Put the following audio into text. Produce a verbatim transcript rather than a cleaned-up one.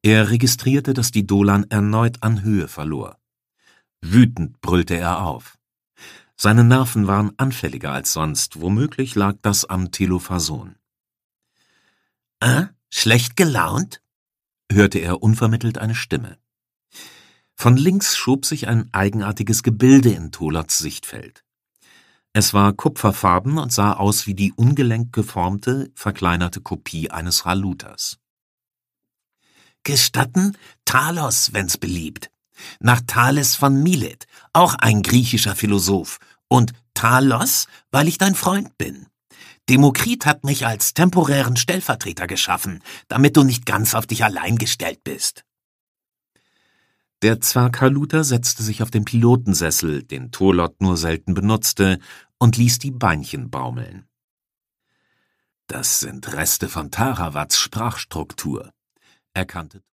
Er registrierte, dass die Dolan erneut an Höhe verlor. Wütend brüllte er auf. Seine Nerven waren anfälliger als sonst, womöglich lag das am Telophason. »Äh, schlecht gelaunt?« hörte er unvermittelt eine Stimme. Von links schob sich ein eigenartiges Gebilde in Tolots Sichtfeld. Es war kupferfarben und sah aus wie die ungelenk geformte, verkleinerte Kopie eines Haluters. »Gestatten, Talos, wenn's beliebt. Nach Thales von Milet, auch ein griechischer Philosoph. Und Talos, weil ich dein Freund bin. Demokrit hat mich als temporären Stellvertreter geschaffen, damit du nicht ganz auf dich allein gestellt bist.« Der Zwerg Haluter setzte sich auf den Pilotensessel, den Tolot nur selten benutzte, und ließ die Beinchen baumeln. »Das sind Reste von Tarawats Sprachstruktur«, erkannte